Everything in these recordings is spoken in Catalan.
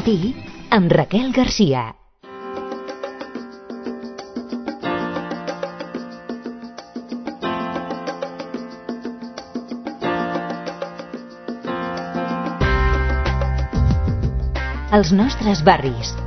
matí amb Raquel Garcia. Els nostres barris.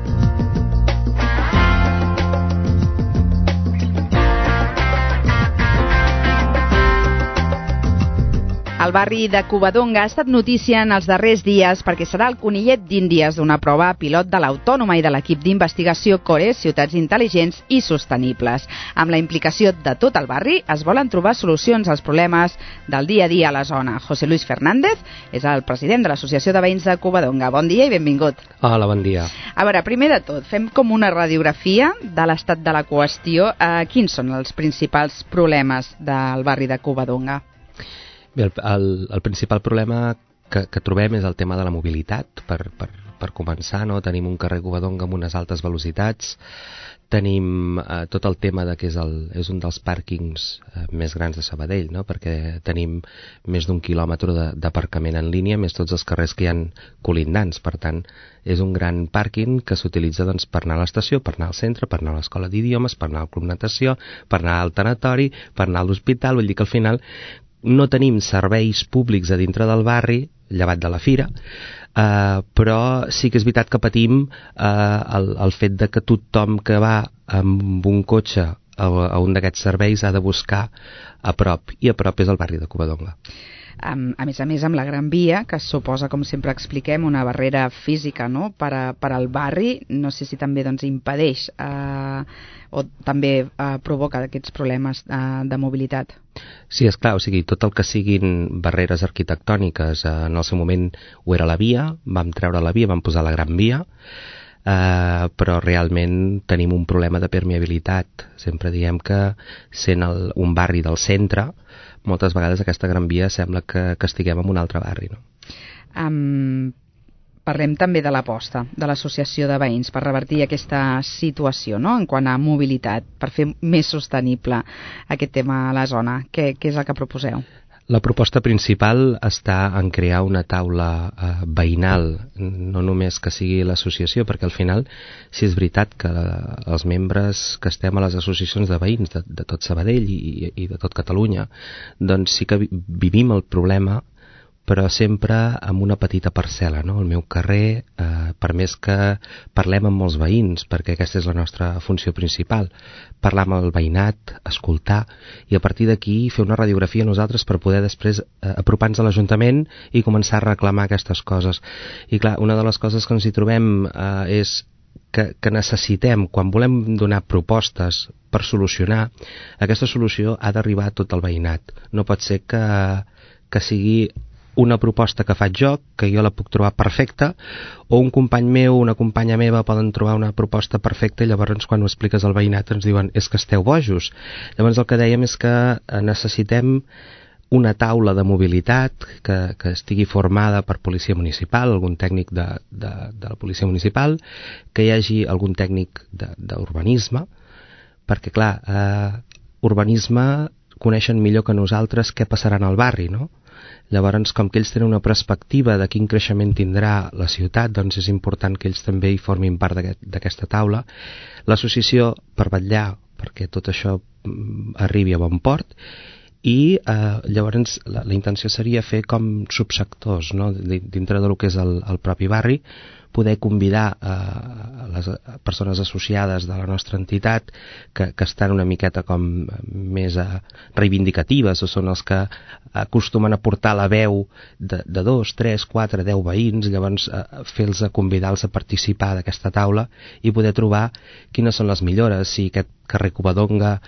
El barri de Covadonga ha estat notícia en els darrers dies perquè serà el conillet d'Índies d'una prova pilot de l'Autònoma i de l'equip d'investigació CORE, Ciutats Intel·ligents i Sostenibles. Amb la implicació de tot el barri es volen trobar solucions als problemes del dia a dia a la zona. José Luis Fernández és el president de l'Associació de Veïns de Covadonga. Bon dia i benvingut. Hola, bon dia. A veure, primer de tot, fem com una radiografia de l'estat de la qüestió. Quins són els principals problemes del barri de Covadonga? Bé, el principal problema que trobem és el tema de la mobilitat, per començar, no? Tenim un carrer Covadonga amb unes altes velocitats, tenim tot el tema de que és un dels pàrquings més grans de Sabadell, no? Perquè tenim més d'1 quilòmetre d'aparcament en línia, més tots els carrers que hi ha colindants. Per tant, és un gran pàrquing que s'utilitza doncs, per anar a l'estació, per anar al centre, per anar a l'escola d'idiomes, per anar al club natació, per anar al tanatori, per anar a l'hospital. Vull dir que al final no tenim serveis públics a dintre del barri, llevat de la fira, però sí que és veritat que patim el fet de que tothom que va amb un cotxe a un d'aquests serveis ha de buscar a prop, i a prop és el barri de Covadonga. A més, amb la Gran Via, que suposa, com sempre expliquem, una barrera física, no? per al barri, no sé si també doncs, impedeix o també provoca aquests problemes de mobilitat. Sí, és clar, o sigui, tot el que siguin barreres arquitectòniques, en el seu moment ho era la via, vam treure la via, vam posar la Gran Via, però realment tenim un problema de permeabilitat. Sempre diem que sent un barri del centre, moltes vegades aquesta Gran Via sembla que estiguem en un altre barri, no? Parlem també de l'aposta de l'Associació de Veïns per revertir aquesta situació, no? En quant a mobilitat, per fer més sostenible aquest tema a la zona. Què és el que proposeu? La proposta principal està en crear una taula veïnal, no només que sigui l'associació, perquè al final, si és veritat que els membres que estem a les associacions de veïns de tot Sabadell i de tot Catalunya, doncs sí que vivim el problema, però sempre amb una petita parcel·la, no? El meu carrer, per més que parlem amb molts veïns, perquè aquesta és la nostra funció principal, parlar amb el veïnat, escoltar, i a partir d'aquí fer una radiografia nosaltres per poder després apropar-nos a l'Ajuntament i començar a reclamar aquestes coses. I clar, una de les coses que ens hi trobem és que necessitem, quan volem donar propostes per solucionar, aquesta solució ha d'arribar a tot el veïnat. No pot ser que sigui una proposta que faig jo, que jo la puc trobar perfecta, o un company meu o una companya meva poden trobar una proposta perfecta i llavors quan ho expliques al veïnat ens diuen és que esteu bojos. Llavors el que dèiem és que necessitem una taula de mobilitat que estigui formada per policia municipal, algun tècnic de la policia municipal, que hi hagi algun tècnic d'urbanisme, perquè clar, urbanisme coneixen millor que nosaltres què passarà en el barri, no? Llavors, com que ells tenen una perspectiva de quin creixement tindrà la ciutat, doncs és important que ells també hi formin part d'aquesta taula. L'associació per vetllar perquè tot això arribi a bon port, i llavors la intenció seria fer com subsectors, no? Dintre del que és el propi barri, poder convidar les persones associades de la nostra entitat que estan una miqueta com més reivindicatives, o són els que acostumen a portar la veu de 2, 3, 4, 10 veïns, llavors fer-los convidar-los a participar d'aquesta taula i poder trobar quines són les millores, si aquest carrer Covadonga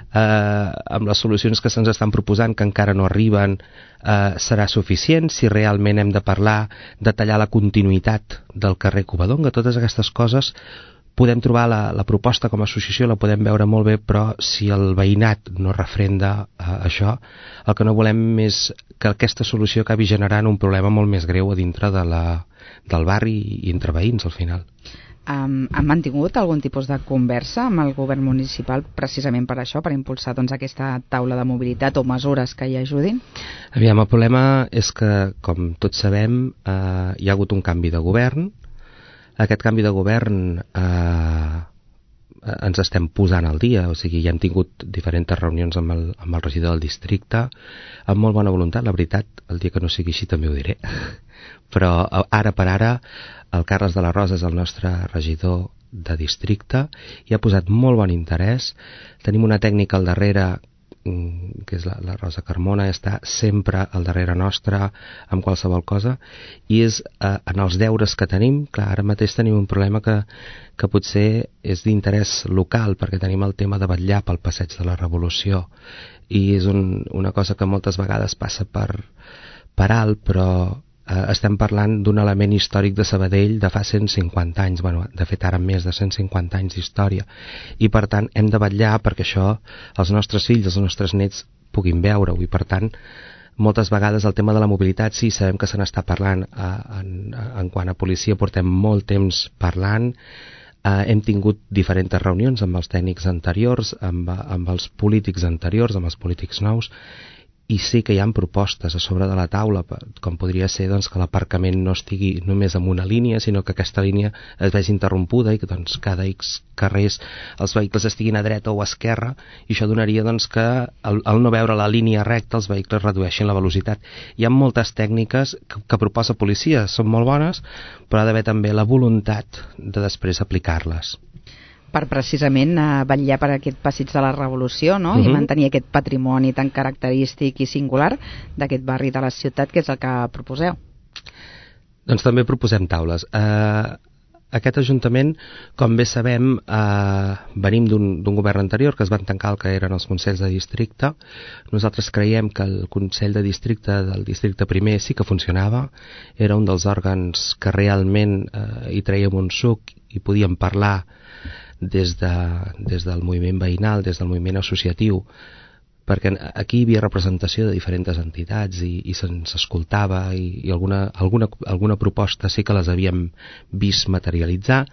amb les solucions que se'ns estan proposant que encara no arriben serà suficient, si realment hem de parlar de tallar la continuïtat del carrer Covadonga. Totes aquestes coses podem trobar la proposta com a associació, la podem veure molt bé, però si el veïnat no refrenda això, el que no volem és que aquesta solució acabi generant un problema molt més greu a dintre del barri i entre veïns al final. Han mantingut algun tipus de conversa amb el govern municipal precisament per això, per impulsar doncs, aquesta taula de mobilitat o mesures que hi ajudin? Aviam, el problema és que, com tots sabem, hi ha hagut un canvi de govern. aquest canvi de govern ens estem posant al dia, o sigui, ja hem tingut diferents reunions amb el regidor del districte, amb molt bona voluntat, la veritat, el dia que no sigui així també ho diré, però ara per ara el Carles de la Rosa és el nostre regidor de districte i ha posat molt bon interès. Tenim una tècnica al darrere, que és la Rosa Carmona, està sempre al darrere nostre amb qualsevol cosa, i és en els deures que tenim. Clar, ara mateix tenim un problema que potser és d'interès local, perquè tenim el tema de vetllar pel Passeig de la Revolució, i és una cosa que moltes vegades passa per alt, però estem parlant d'un element històric de Sabadell de fa 150 anys, bueno, de fet ara més de 150 anys d'història, i per tant hem de vetllar perquè això els nostres fills, els nostres nets puguin veure-ho, i per tant moltes vegades el tema de la mobilitat sí, sabem que se n'està parlant, en quant a policia portem molt temps parlant, hem tingut diferents reunions amb els tècnics anteriors, amb els polítics anteriors, amb els polítics nous, i sí que hi ha propostes a sobre de la taula, com podria ser doncs, que l'aparcament no estigui només en una línia, sinó que aquesta línia es vegi interrompuda i que doncs, cada X carrers els vehicles estiguin a dreta o a esquerra, i això donaria doncs, que al no veure la línia recta els vehicles redueixin la velocitat. Hi ha moltes tècniques que proposa policia, són molt bones, però ha d'haver també la voluntat de després aplicar-les. Per precisament vetllar per aquest passeig de la Revolució, no? I mantenir aquest patrimoni tan característic i singular d'aquest barri de la ciutat, que és el que proposeu. Doncs també proposem taules. Aquest Ajuntament, com bé sabem, venim d'un govern anterior que es van tancar el que eren els consells de districte. Nosaltres creiem que el Consell de Districte del districte primer sí que funcionava, era un dels òrgans que realment hi traiem un suc i podíem parlar des del moviment veïnal, des del moviment associatiu, perquè aquí hi havia representació de diferents entitats i se'ns escoltava i alguna proposta sí que les havíem vist materialitzar.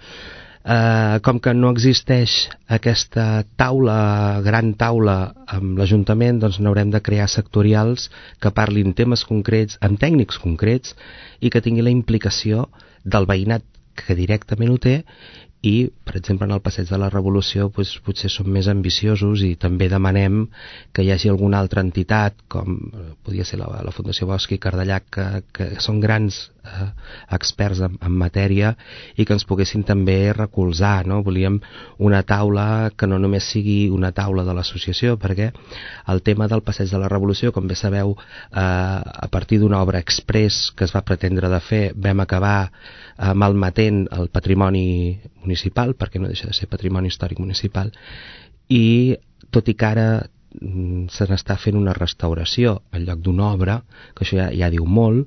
Com que no existeix aquesta gran taula amb l'Ajuntament, doncs n'haurem de crear sectorials que parlin temes concrets, amb tècnics concrets, i que tingui la implicació del veïnat que directament ho té. I, per exemple, en el Passeig de la Revolució doncs, potser som més ambiciosos i també demanem que hi hagi alguna altra entitat, com podria ser la Fundació Bosch i Cardellac, que són grans experts en matèria i que ens poguessin també recolzar, no? Volíem una taula que no només sigui una taula de l'associació, perquè el tema del Passeig de la Revolució, com bé sabeu, a partir d'una obra express que es va pretendre de fer, vam acabar malmetent el patrimoni municipal, perquè no deixa de ser patrimoni històric municipal, i tot i que ara se n'està fent una restauració en lloc d'una obra, que això ja diu molt,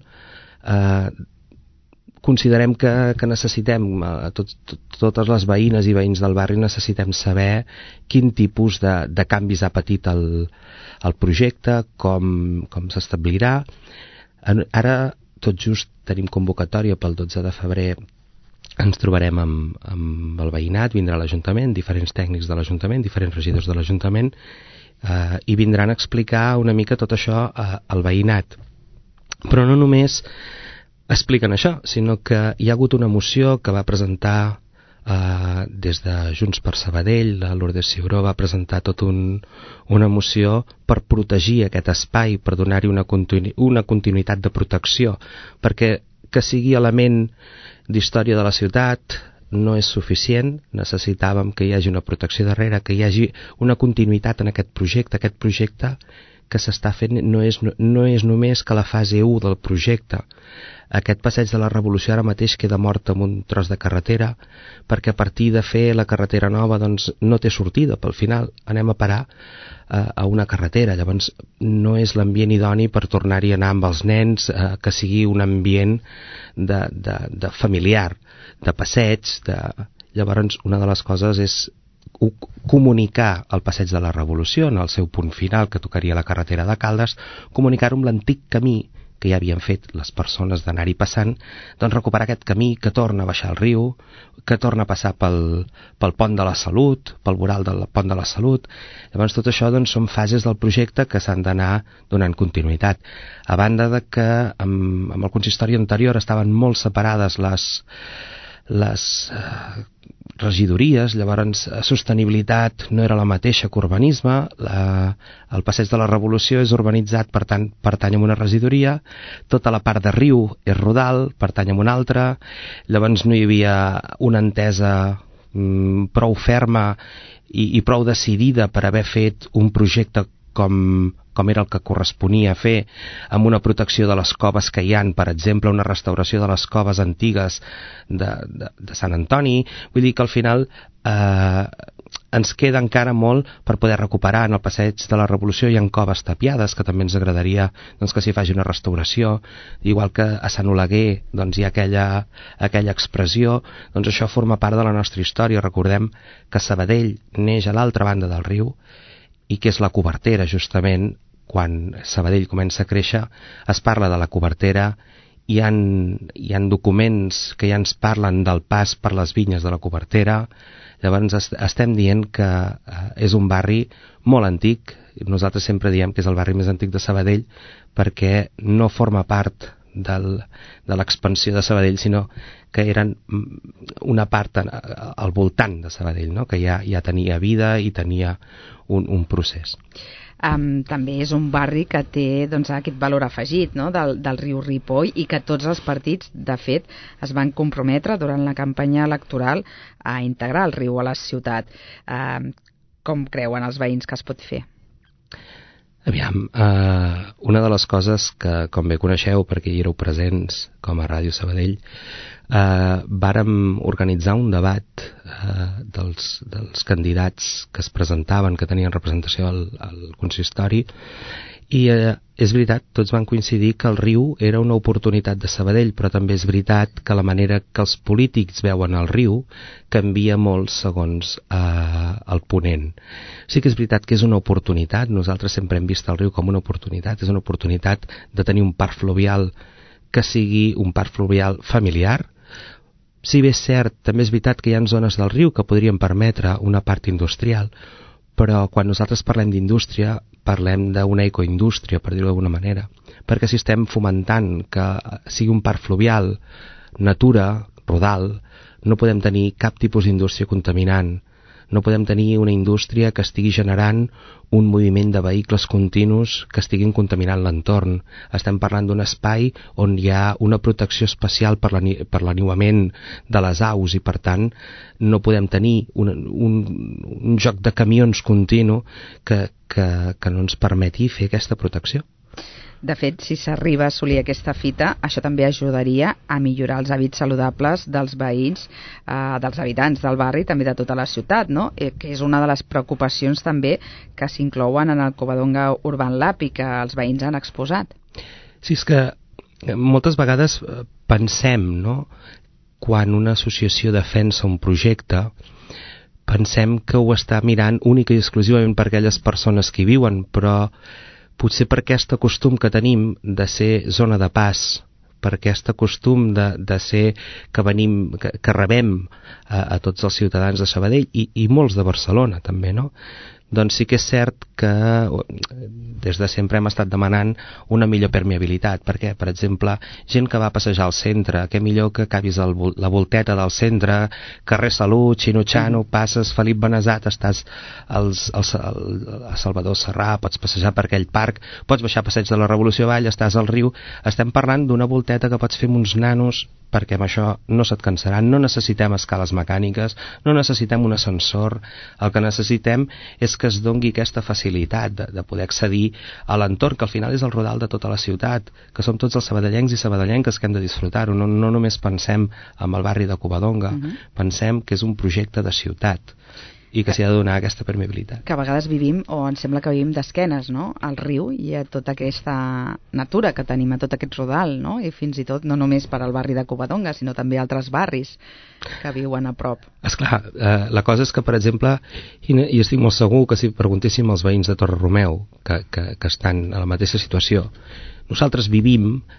considerem que necessitem, totes les veïnes i veïns del barri necessitem saber quin tipus de canvis ha patit el projecte, com s'establirà. Ara tot just tenim convocatòria pel 12 de febrer, ens trobarem amb el veïnat, vindrà l'Ajuntament, diferents tècnics de l'Ajuntament, diferents regidors de l'Ajuntament, i vindran a explicar una mica tot això al veïnat. Però no només expliquen això, sinó que hi ha hagut una moció que va presentar des de Junts per Sabadell, la Lourdes Ciuró va presentar tota una moció per protegir aquest espai, per donar-hi una continuïtat de protecció, perquè que sigui element d'història de la ciutat no és suficient, necessitàvem que hi hagi una protecció darrere, que hi hagi una continuïtat en aquest projecte que s'està fent no és només que la fase 1 del projecte. Aquest Passeig de la Revolució ara mateix queda mort amb un tros de carretera, perquè a partir de fer la carretera nova doncs no té sortida, pel final anem a parar a una carretera, llavors no és l'ambient idoni per tornar-hi a anar amb els nens, que sigui un ambient de familiar, de passeig, llavors una de les coses és comunicar el Passeig de la Revolució en el seu punt final, que tocaria la carretera de Caldes, comunicar-ho amb l'antic camí que ja havien fet les persones d'anar-hi passant, doncs recuperar aquest camí que torna a baixar el riu, que torna a passar pel pont de la Salut, pel voral del pont de la Salut. Llavors tot això doncs, són fases del projecte que s'han d'anar donant continuïtat. A banda de que amb el consistori anterior estaven molt separades les regidories, llavors sostenibilitat no era la mateixa que urbanisme, el Passeig de la Revolució és urbanitzat, per tant pertany a una regidoria, tota la part de riu és rodal, pertany a una altra, llavors no hi havia una entesa prou ferma i prou decidida per haver fet un projecte com era el que corresponia fer, amb una protecció de les coves que hi ha, per exemple, una restauració de les coves antigues de Sant Antoni. Vull dir que al final ens queda encara molt per poder recuperar. En el Passeig de la Revolució hi ha coves tapiades, que també ens agradaria que s'hi faci una restauració, igual que a Sant Oleguer hi ha aquella expressió. Doncs això forma part de la nostra història. Recordem que Sabadell neix a l'altra banda del riu i que és la cobertera, justament. Quan Sabadell comença a créixer es parla de la cobertera, hi ha documents que ja ens parlen del pas per les vinyes de la cobertera. Llavors estem dient que és un barri molt antic. Nosaltres sempre diem que és el barri més antic de Sabadell perquè no forma part de l'expansió de Sabadell, sinó que eren una part al voltant de Sabadell, no? Que ja tenia vida i tenia un procés. També és un barri que té aquest valor afegit, no? del riu Ripoll, i que tots els partits, de fet, es van comprometre durant la campanya electoral a integrar el riu a la ciutat. Com creuen els veïns que es pot fer? Aviam, una de les coses que, com bé coneixeu, perquè hi éreu presents com a Ràdio Sabadell, vàrem organitzar un debat dels candidats que es presentaven, que tenien representació al consistori, i és veritat, tots van coincidir que el riu era una oportunitat de Sabadell, però també és veritat que la manera que els polítics veuen el riu canvia molt segons el ponent. Sí que és veritat que és una oportunitat, nosaltres sempre hem vist el riu com una oportunitat, és una oportunitat de tenir un parc fluvial que sigui un parc fluvial familiar. Si bé és cert, també és veritat que hi ha zones del riu que podrien permetre una part industrial, però quan nosaltres parlem d'indústria parlem d'una ecoindústria, per dir-ho d'alguna manera, perquè si estem fomentant que sigui un parc fluvial, natura, rodal, no podem tenir cap tipus d'indústria contaminant, no podem tenir una indústria que estigui generant un moviment de vehicles continus que estiguin contaminant l'entorn. Estem parlant d'un espai on hi ha una protecció especial per l'aniuament de les aus i, per tant, no podem tenir un joc de camions continu que no ens permeti fer aquesta protecció. De fet, si s'arriba a assolir aquesta fita, això també ajudaria a millorar els hàbits saludables dels veïns, dels habitants del barri, també de tota la ciutat, no? Que és una de les preocupacions també que s'inclouen en el Covadonga Urban Lab i que els veïns han exposat. Sí, és que moltes vegades pensem, no?, quan una associació defensa un projecte, pensem que ho està mirant única i exclusivament per aquelles persones que hi viuen, però potser per aquest costum que tenim de ser zona de pas, per aquest costum de ser que rebem a tots els ciutadans de Sabadell i molts de Barcelona també, no? Doncs sí que és cert que des de sempre hem estat demanant una millor permeabilitat, perquè, per exemple, gent que va a passejar al centre, què millor que acabis la volteta del centre, carrer Salut, Xinutxano, passes Felip Benessat, estàs a Salvador Serrà, pots passejar per aquell parc, pots baixar a Passeig de la Revolució Vall, estàs al riu. Estem parlant d'una volteta que pots fer amb uns nanos, perquè amb això no se't cansaran, no necessitem escales mecàniques, no necessitem un ascensor, el que necessitem és que es dongui aquesta facilitat de poder accedir a l'entorn, que al final és el rodal de tota la ciutat, que som tots els sabadellencs i sabadellenques que hem de disfrutar-ho, no només pensem en el barri de Covadonga, pensem que és un projecte de ciutat i que s'hi ha de donar aquesta permeabilitat. Que a vegades vivim, o ens sembla que vivim d'esquenes, no?, al riu i a tota aquesta natura que tenim, a tot aquest rodal, no?, i fins i tot no només per al barri de Covadonga, sinó també altres barris que viuen a prop. Esclar, la cosa és que, per exemple, i estic molt segur que si preguntéssim als veïns de Torre Romeu, que estan a la mateixa situació, nosaltres vivim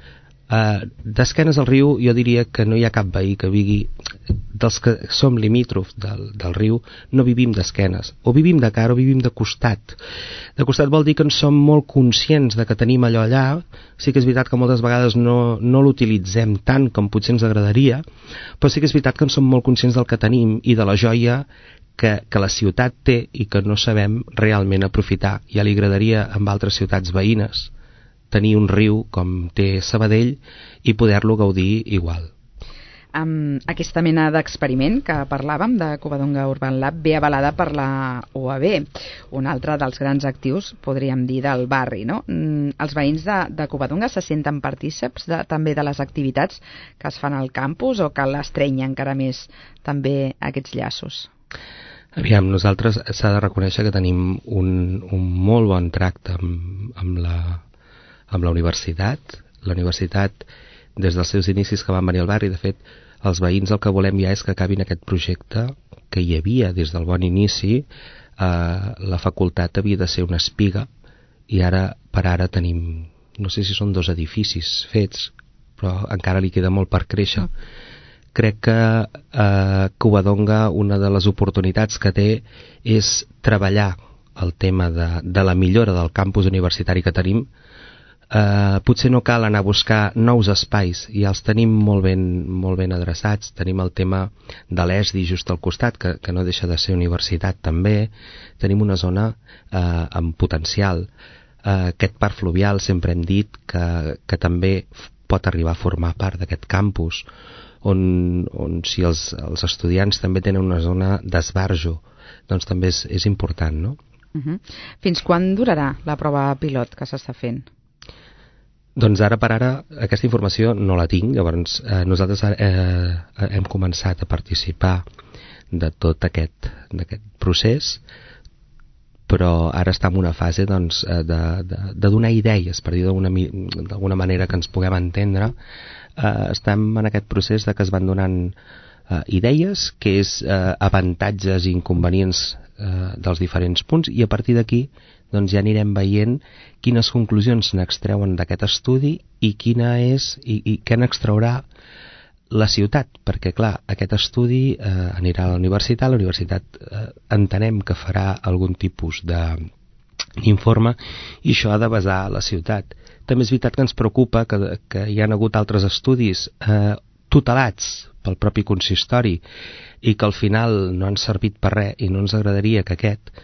D'esquenes al riu jo diria que no hi ha cap veí que vivui, dels que som limítrofs del riu, no vivim d'esquenes, o vivim de cara o vivim de costat. De costat vol dir que en som molt conscients de que tenim allò allà. Sí que és veritat que moltes vegades no l'utilitzem tant com potser ens agradaria, però sí que és veritat que en som molt conscients del que tenim i de la joia que la ciutat té i que no sabem realment aprofitar. Ja li agradaria amb altres ciutats veïnes tenir un riu com té Sabadell i poder-lo gaudir igual. Aquesta mena d'experiment que parlàvem de Covadonga Urban Lab ve avalada per la UAB, un altre dels grans actius, podríem dir, del barri, no? Els veïns de Covadonga se senten partícips també de les activitats que es fan al campus o que l'estrenya encara més també aquests llaços? Aviam, nosaltres s'ha de reconèixer que tenim un molt bon tracte amb la universitat. La universitat, des dels seus inicis que van venir al barri, de fet, els veïns el que volem ja és que acabin aquest projecte que hi havia des del bon inici. La facultat havia de ser una espiga i per ara tenim, no sé si són 2 edificis fets, però encara li queda molt per créixer. Crec que Covadonga, una de les oportunitats que té és treballar el tema de la millora del campus universitari que tenim. Potser no cal anar a buscar nous espais, ja els tenim molt ben adreçats. Tenim el tema de l'ESDI just al costat, que no deixa de ser universitat també. Tenim una zona amb potencial. Aquest parc fluvial sempre hem dit que també pot arribar a formar part d'aquest campus, on si els estudiants també tenen una zona d'esbarjo, doncs també és important, no? Fins quan durarà la prova pilot que s'està fent? Doncs ara per ara aquesta informació no la tinc. Llavors nosaltres hem començat a participar de tot aquest procés, però ara està en una fase doncs, de donar idees, per dir d'alguna manera que ens puguem entendre. Estem en aquest procés de que es van donant idees, que és avantatges i inconvenients dels diferents punts, i a partir d'aquí doncs ja anirem veient quines conclusions n'extreuen d'aquest estudi i què n'extraurà la ciutat, perquè clar, aquest estudi anirà a la universitat entenem que farà algun tipus d'informe i això ha de basar la ciutat. També és veritat que ens preocupa que hi ha hagut altres estudis tutelats pel propi consistori i que al final no han servit per res, i no ens agradaria que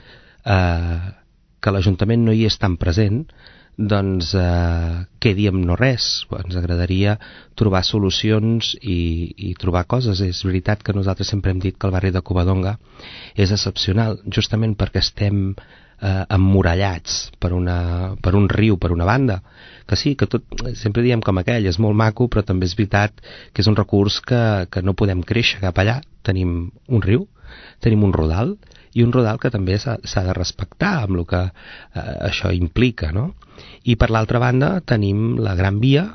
que l'Ajuntament no hi és tan present, doncs quedi amb no res. Ens agradaria trobar solucions i trobar coses. És veritat que nosaltres sempre hem dit que el barri de Covadonga és excepcional, justament perquè estem emmurallats per un riu, per una banda, que sí, que tot, sempre diem com aquell, és molt maco, però també és veritat que és un recurs que no podem créixer cap allà. Tenim un riu, tenim un rodal, i un rodal que també s'ha de respectar amb el que això implica, no? I per l'altra banda tenim la Gran Via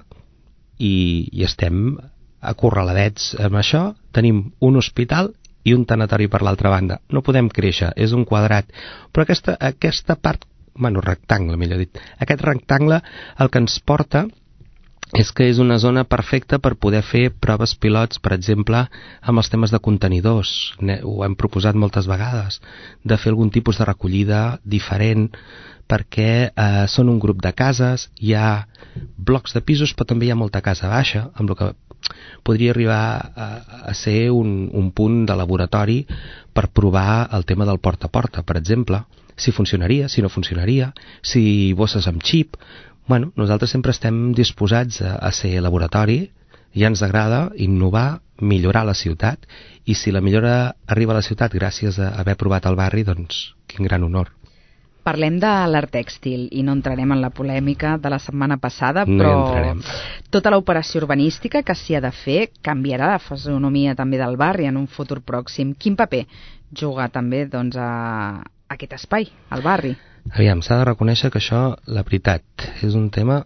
i estem acorraladets amb això. Tenim un hospital i un tanatori per l'altra banda. No podem créixer, és un quadrat. Però aquesta part, rectangle, millor dit, aquest rectangle el que ens porta és que és una zona perfecta per poder fer proves pilots, per exemple, amb els temes de contenidors. Ho hem proposat moltes vegades, de fer algun tipus de recollida diferent, perquè són un grup de cases, hi ha blocs de pisos, però també hi ha molta casa baixa, amb el que podria arribar a ser un punt de laboratori per provar el tema del porta a porta, per exemple, si funcionaria, si no funcionaria, si bosses amb xip. Nosaltres sempre estem disposats a ser laboratori, ja ens agrada innovar, millorar la ciutat, i si la millora arriba a la ciutat gràcies a haver provat el barri, doncs quin gran honor. Parlem de l'art tèxtil i no entrarem en la polèmica de la setmana passada, però tota l'operació urbanística que s'hi ha de fer canviarà la fisonomia també del barri en un futur pròxim. Quin paper juga també doncs, a aquest espai, al barri? Aviam, s'ha de reconèixer que això, la veritat, és un tema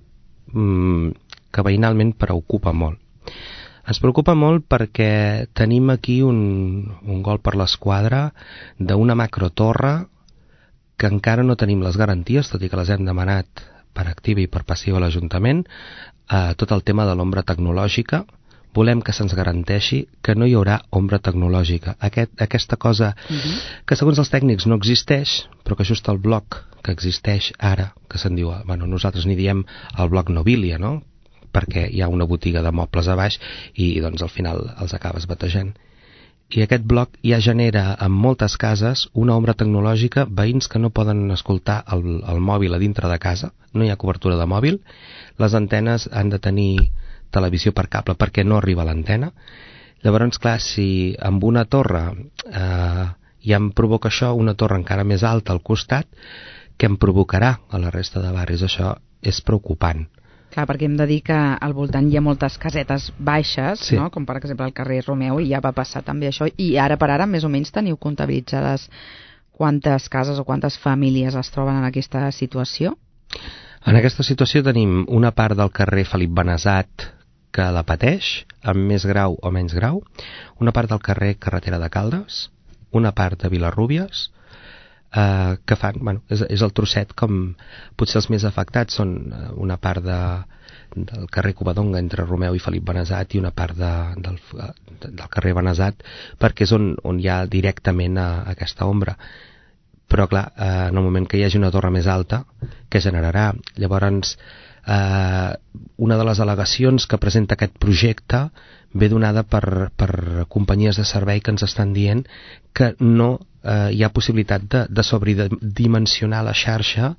que veïnalment preocupa molt. Ens preocupa molt perquè tenim aquí un gol per l'esquadra d'una macrotorre que encara no tenim les garanties, tot i que les hem demanat per activa i per passiva a l'Ajuntament, tot el tema de l'ombra tecnològica. Volem que se'ns garanteixi que no hi haurà ombra tecnològica. Aquesta cosa que segons els tècnics no existeix, però que just el bloc que existeix ara, que se'n diu, bueno, nosaltres n'hi diem el bloc Nobilia, no? Perquè hi ha una botiga de mobles a baix i doncs al final els acabes batejant. I aquest bloc ja genera en moltes cases una ombra tecnològica, veïns que no poden escoltar el mòbil a dintre de casa, no hi ha cobertura de mòbil, les antenes han de tenir televisió per cable perquè no arriba a l'antena. Llavors, clar, si amb una torre ja em provoca això, una torre encara més alta al costat, què em provocarà a la resta de barris? Això és preocupant. Clar, perquè hem de dir que al voltant hi ha moltes casetes baixes, sí, no? Com per exemple el carrer Romeu, i ja va passar també això, i ara per ara més o menys teniu comptabilitzades quantes cases o quantes famílies es troben en aquesta situació? En aquesta situació tenim una part del carrer Felip Benessat que la pateix, amb més grau o menys grau, una part del carrer Carretera de Caldes, una part de Vilarrúbies, que fan, bueno, és el trosset com potser els més afectats són una part del carrer Covadonga entre Romeu i Felip Benessat i una part del carrer Benessat, perquè és on hi ha directament aquesta ombra. Però clar, en el moment que hi hagi una torre més alta, què generarà? Llavors, una de les al·legacions que presenta aquest projecte ve donada per companyies de servei que ens estan dient que no hi ha possibilitat de sobredimensionar la xarxa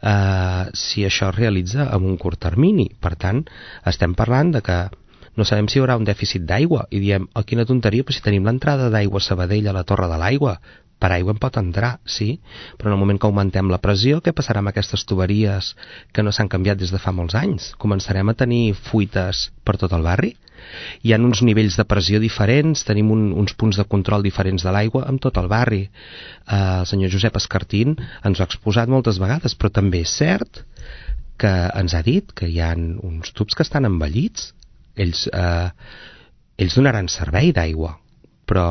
si això es realitza en un curt termini. Per tant, estem parlant de que no sabem si hi haurà un dèficit d'aigua i diem, oh, quina tonteria, però si tenim l'entrada d'aigua a Sabadell a la Torre de l'Aigua, per aigua en pot entrar, sí, però en el moment que augmentem la pressió, què passarà amb aquestes tuberies que no s'han canviat des de fa molts anys? Començarem a tenir fuites per tot el barri? Hi ha uns nivells de pressió diferents, tenim uns punts de control diferents de l'aigua en tot el barri. El senyor Josep Escartín ens ho ha exposat moltes vegades, però també és cert que ens ha dit que hi ha uns tubs que estan envellits. Ells donaran servei d'aigua, però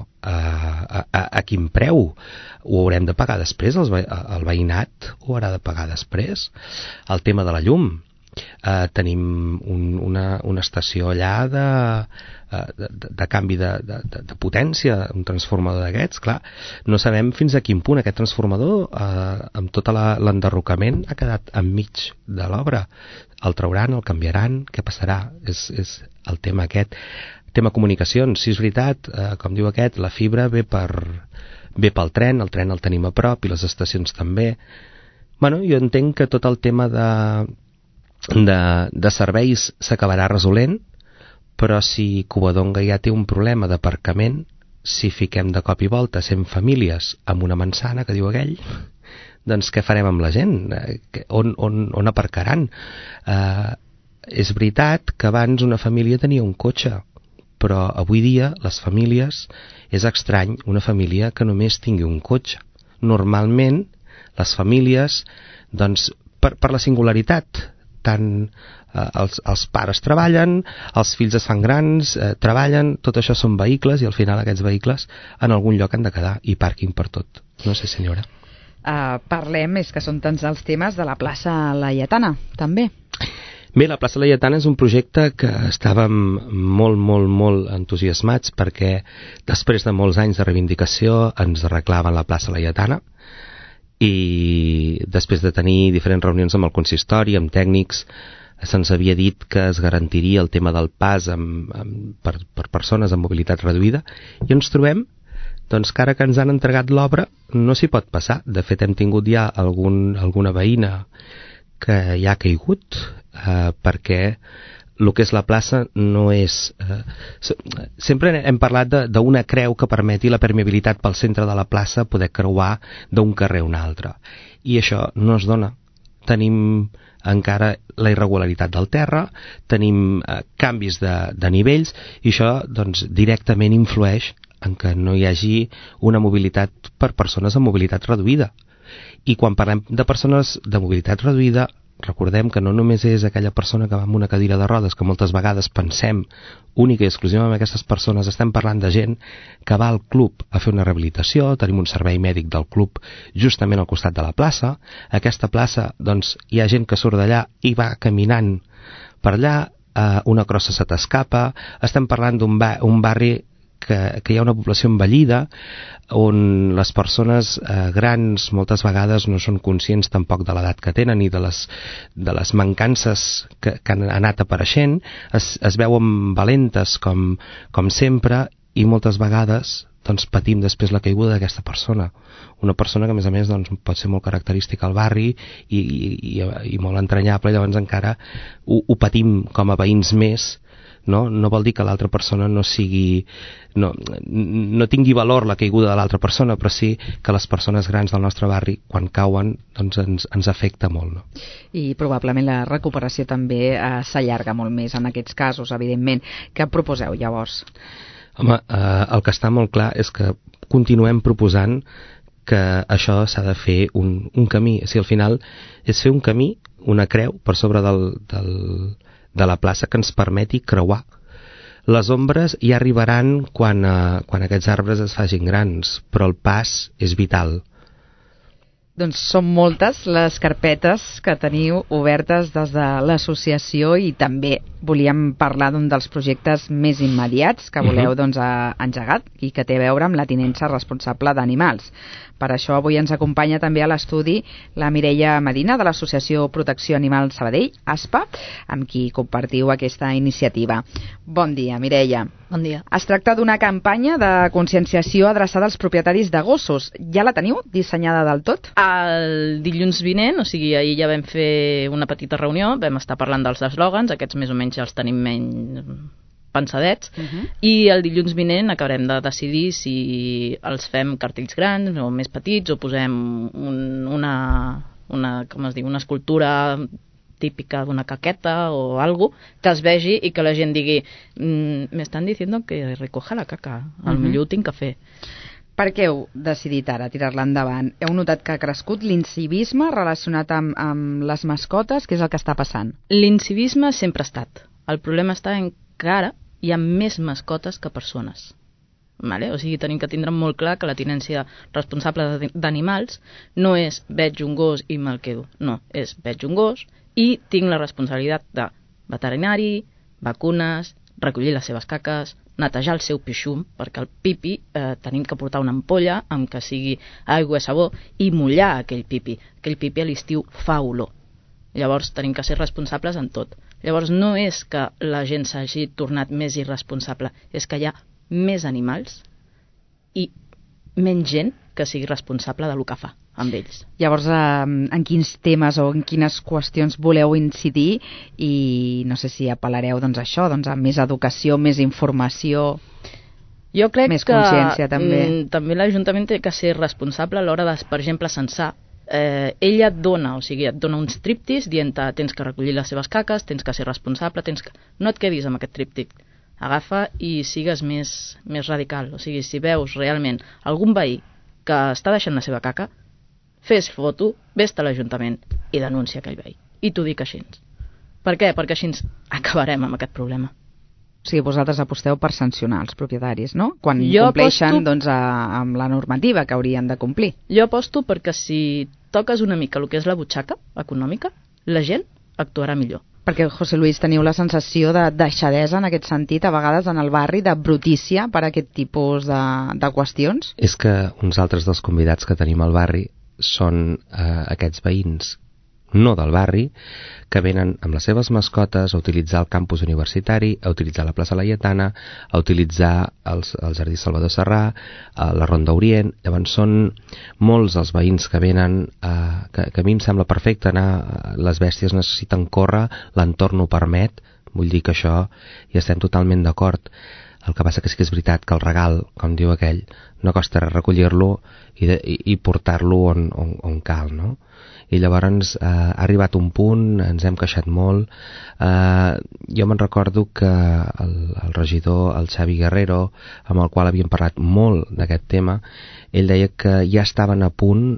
a quin preu? Ho haurem de pagar després? El veïnat ho haurà de pagar després? El tema de la llum. Tenim una estació allà de canvi de potència, un transformador d'aquests, clar, no sabem fins a quin punt aquest transformador amb tot l'enderrocament ha quedat enmig de l'obra. El trauran, el canviaran, què passarà? És el tema aquest. Tema comunicacions, si és veritat, com diu aquest, la fibra ve pel tren, el tren el tenim a prop i les estacions també. Bueno, jo entenc que tot el tema de serveis s'acabarà resolent, però si Covadonga ja té un problema d'aparcament, si fiquem de cop i volta 100 famílies amb una manzana, que diu aquell, doncs què farem amb la gent? On aparcaran? És veritat que abans una família tenia un cotxe, però avui dia les famílies, és estrany una família que només tingui un cotxe. Normalment les famílies, doncs, per la singularitat, tant els pares treballen, els fills es fan grans, treballen, tot això són vehicles i al final aquests vehicles en algun lloc han de quedar i pàrquing per tot. No sé, senyora. Parlem, és que són tants els temes, de la plaça Laietana, també. Bé, la plaça Laietana és un projecte que estàvem molt entusiasmats perquè després de molts anys de reivindicació ens reclamen la plaça Laietana i després de tenir diferents reunions amb el consistori, amb tècnics, se'ns havia dit que es garantiria el tema del pas per persones amb mobilitat reduïda i ens trobem doncs que ara que ens han entregat l'obra no s'hi pot passar. De fet, hem tingut ja alguna veïna que ja ha caigut perquè el que és la plaça no és... sempre hem parlat d'una creu que permeti la permeabilitat pel centre de la plaça poder creuar d'un carrer a un altre. I això no es dona. Tenim encara la irregularitat del terra, tenim canvis de nivells i això doncs, directament influeix en que no hi hagi una mobilitat per persones amb mobilitat reduïda. I quan parlem de persones de mobilitat reduïda, recordem que no només és aquella persona que va amb una cadira de rodes, que moltes vegades pensem única i exclusivament en aquestes persones, estem parlant de gent que va al club a fer una rehabilitació, tenim un servei mèdic del club justament al costat de la plaça. Aquesta plaça, doncs, hi ha gent que surt d'allà i va caminant per allà, una crossa se t'escapa, estem parlant d'un barri que hi ha una població envellida on les persones grans moltes vegades no són conscients tampoc de l'edat que tenen i de les mancances que han anat apareixent, es veuen valentes com sempre, i moltes vegades doncs patim després la caiguda d'aquesta persona, una persona que a més doncs, pot ser molt característica al barri i molt entranyable, llavors encara ho patim com a veïns més. No vol dir que l'altra persona no tingui valor la caiguda de l'altra persona, però sí que les persones grans del nostre barri, quan cauen, doncs ens afecta molt. No? I probablement la recuperació també s'allarga molt més en aquests casos, evidentment. Què proposeu llavors? Home, el que està molt clar és que continuem proposant que això s'ha de fer un camí. O sigui, al final és fer un camí, una creu per sobre de la plaça que ens permeti creuar. Les ombres ja arribaran quan aquests arbres es facin grans, però el pas és vital. Doncs són moltes les carpetes que teniu obertes des de l'associació i també volíem parlar d'un dels projectes més immediats que voleu engegar i que té a veure amb la tinença responsable d'animals. Per això avui ens acompanya també a l'estudi la Mireia Medina de l'Associació Protecció Animal Sabadell, ASPA, amb qui compartiu aquesta iniciativa. Bon dia, Mireia. Bon dia. Es tracta d'una campanya de conscienciació adreçada als propietaris de gossos. Ja la teniu dissenyada del tot? El dilluns vinent, o sigui, ahir ja vam fer una petita reunió, vam estar parlant dels eslògans, aquests més o menys ja els tenim menys pensadets, i el dilluns vinent acabarem de decidir si els fem cartells grans o més petits o posem una escultura típica d'una caqueta o algo que es vegi i que la gent digui m'estan diciendo que recoja la caca, millor ho tinc que fer. Per què heu decidit ara tirar-la endavant? Heu notat que ha crescut l'incivisme relacionat amb les mascotes? Què és el que està passant? L'incivisme sempre ha estat. El problema està en que ara hi ha més mascotes que persones. Vale? O sigui, tenim que tindre molt clar que la tinència responsable d'animals no és veig un gos i me'l quedo. No, és veig un gos i tinc la responsabilitat de veterinari, vacunes, recollir les seves caques, netejar el seu pixum, perquè el pipi tenim que portar una ampolla amb que sigui aigua i sabó i mullar aquell pipi. Aquell pipi a l'estiu fa olor. Llavors tenim que ser responsables en tot. Llavors no és que la gent s'hagi tornat més irresponsable, és que hi ha més animals i menys gent que sigui responsable del que fa amb ells. Llavors, en quins temes o en quines qüestions voleu incidir i no sé si apel·lareu a això, a més educació, més informació, jo crec més consciència també. També l'Ajuntament té que ser responsable a l'hora de, per exemple, censar. Ella et dona uns tríptics dient tens que recollir les seves caques, tens que ser responsable, no et quedis amb aquest tríptic, agafa i sigues més radical. O sigui, si veus realment algun veí que està deixant la seva caca, fes foto, vés-te a l'Ajuntament i denuncia aquell veí. I t'ho dic així. Per què? Perquè així acabarem amb aquest problema. O sigui, vosaltres aposteu per sancionar els propietaris, no? Quan compleixen amb la normativa que haurien de complir. Jo aposto perquè si toques una mica el que és la butxaca econòmica, la gent actuarà millor. Perquè, José Luis, teniu la sensació de deixadesa en aquest sentit, a vegades en el barri, de brutícia per aquest tipus de qüestions? És que uns altres dels convidats que tenim al barri són aquests veïns no del barri, que venen amb les seves mascotes a utilitzar el campus universitari, a utilitzar la plaça Laietana, a utilitzar el Jardí Salvador Serrà, la Ronda Orient. Llavors són molts els veïns que venen, que a mi em sembla perfecte anar, les bèsties necessiten córrer, l'entorn ho permet, vull dir que això hi estem totalment d'acord. El que passa que sí que és veritat que el regal, com diu aquell, no costa res recollir-lo i portar-lo on cal, no? I llavors ha arribat un punt, ens hem queixat molt. Jo me'n recordo que el regidor, el Xavi Guerrero, amb el qual havíem parlat molt d'aquest tema, ell deia que ja estaven a punt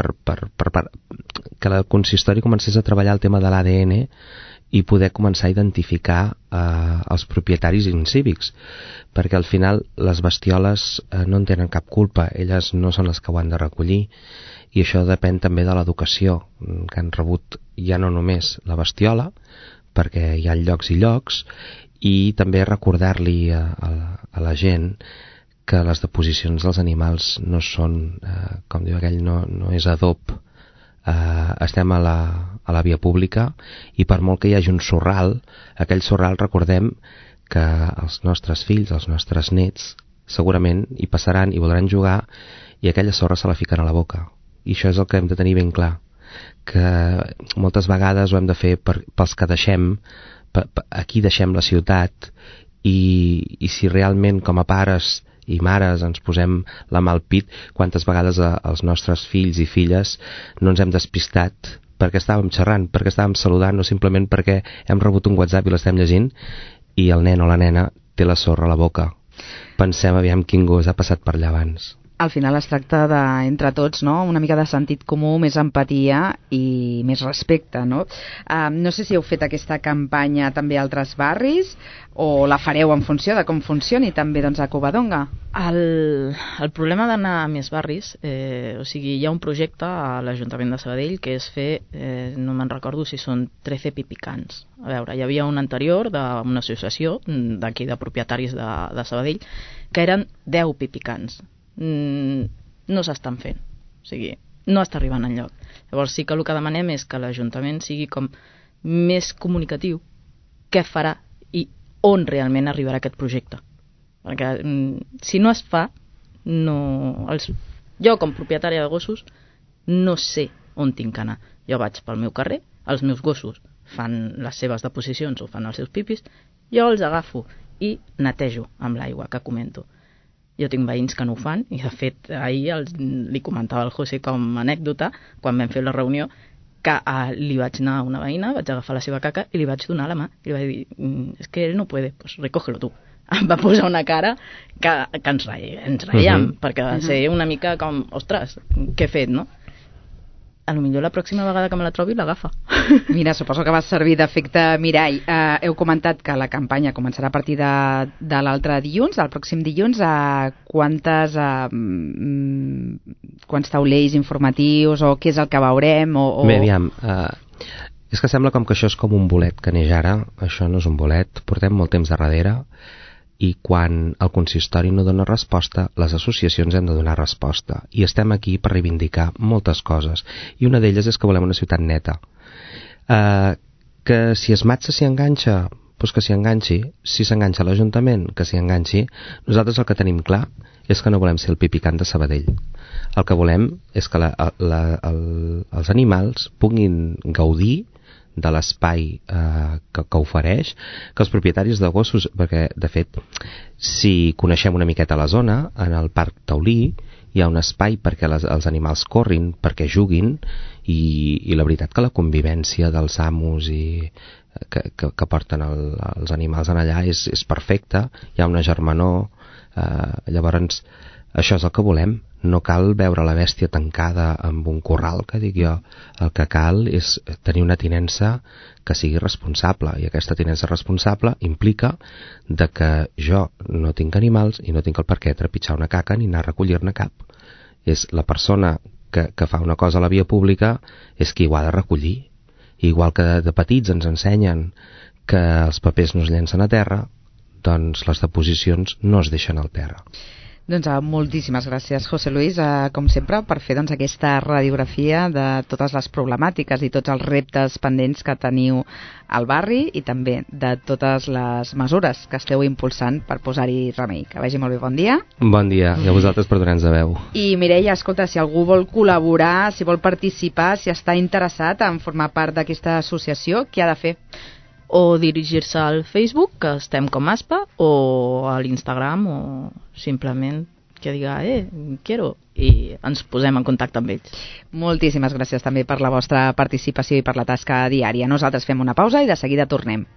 que el consistori comencés a treballar el tema de l'ADN i poder començar a identificar els propietaris incívics, perquè al final les bestioles no en tenen cap culpa, elles no són les que ho han de recollir, i això depèn també de l'educació que han rebut ja no només la bestiola, perquè hi ha llocs i llocs, i també recordar-li a la gent que les deposicions dels animals no són, com diu aquell, no és adob. Estem a la via pública i per molt que hi hagi un sorral, aquell sorral recordem que els nostres fills, els nostres nets, segurament hi passaran i voldran jugar i aquella sorra se la fiquen a la boca. I això és el que hem de tenir ben clar, que moltes vegades ho hem de fer pels que deixem, aquí deixem la ciutat i si realment com a pares i mares ens posem la mà al pit, quantes vegades els nostres fills i filles no ens hem despistat perquè estàvem xerrant, perquè estàvem saludant o simplement perquè hem rebut un WhatsApp i l'estem llegint i el nen o la nena té la sorra a la boca. Pensem aviam quin gos ha passat per allà abans. Al final es tracta de, entre tots, no? Una mica de sentit comú, més empatia i més respecte, no? No sé si heu fet aquesta campanya també a altres barris o la fareu en funció de com funcioni també doncs, a Covadonga. El problema d'anar a més barris, o sigui, hi ha un projecte a l'Ajuntament de Sabadell que és fer, no me'n recordo si són 13 pipicans. A veure, hi havia un anterior d'una associació d'aquí de propietaris de Sabadell que eren 10 pipicans. No s'estan fent, o sigui, no està arribant enlloc. Llavors sí que el que demanem és que l'Ajuntament sigui com més comunicatiu, què farà i on realment arribarà aquest projecte, perquè si no es fa jo com propietària de gossos no sé on tinc que anar. Jo vaig pel meu carrer, els meus gossos fan les seves deposicions o fan els seus pipis, jo els agafo i netejo amb l'aigua que comento. Jo tinc veïns que no ho fan i de fet ahir li comentava al José com a anècdota quan vam fer la reunió que li vaig anar a una veïna, vaig agafar la seva caca i li vaig donar la mà i li vaig dir, és que ell no puede, pues recógelo tu. Em va posar una cara que ens reiem perquè va ser una mica com, ostres, què he fet, no? A lo millor la pròxima vegada que me la trobi l'agafa. Mira, suposo que va servir d'efecte mirall. Heu comentat que la campanya començarà a partir de l'altre dilluns, del pròxim dilluns. Quants taulells informatius o què és el que veurem? Bé, aviam, és que sembla com que això és com un bolet que neix ara. Això no és un bolet, portem molt temps darrere i quan el consistori no dona resposta, les associacions hem de donar resposta. I estem aquí per reivindicar moltes coses. I una d'elles és que volem una ciutat neta. Que si es matxa s'hi enganxa, doncs que s'hi enganxi. Si s'enganxa l'Ajuntament, que s'hi enganxi. Nosaltres el que tenim clar és que no volem ser el pipicant de Sabadell. El que volem és que els animals puguin gaudir de l'espai que ofereix, que els propietaris de gossos, perquè de fet si coneixem una miqueta la zona, en el Parc Taulí hi ha un espai perquè els animals corrin, perquè juguin i la veritat que la convivència dels amos i que porten els animals en allà és perfecta, hi ha una germanor, llavors això és el que volem. No cal veure la bèstia tancada amb un corral, que dic jo. El que cal és tenir una tinença que sigui responsable, i aquesta tinença responsable implica de que jo no tinc animals i no tinc el per què trepitjar una caca ni anar a recollir-ne cap. És la persona que fa una cosa a la via pública és qui ho ha de recollir. Igual que de petits ens ensenyen que els papers no es llencen a terra, doncs les deposicions no es deixen al terra. Doncs moltíssimes gràcies, José Luis, com sempre, per fer aquesta radiografia de totes les problemàtiques i tots els reptes pendents que teniu al barri i també de totes les mesures que esteu impulsant per posar-hi remei. Que vagi molt bé, bon dia. Bon dia, i a vosaltres per donar-nos veu. I Mireia, escolta, si algú vol col·laborar, si vol participar, si està interessat en formar part d'aquesta associació, què ha de fer? O dirigir-se al Facebook, que estem com ASPA, o a l'Instagram, o simplement que diga, quiero, i ens posem en contacte amb ells. Moltíssimes gràcies també per la vostra participació i per la tasca diària. Nosaltres fem una pausa i de seguida tornem.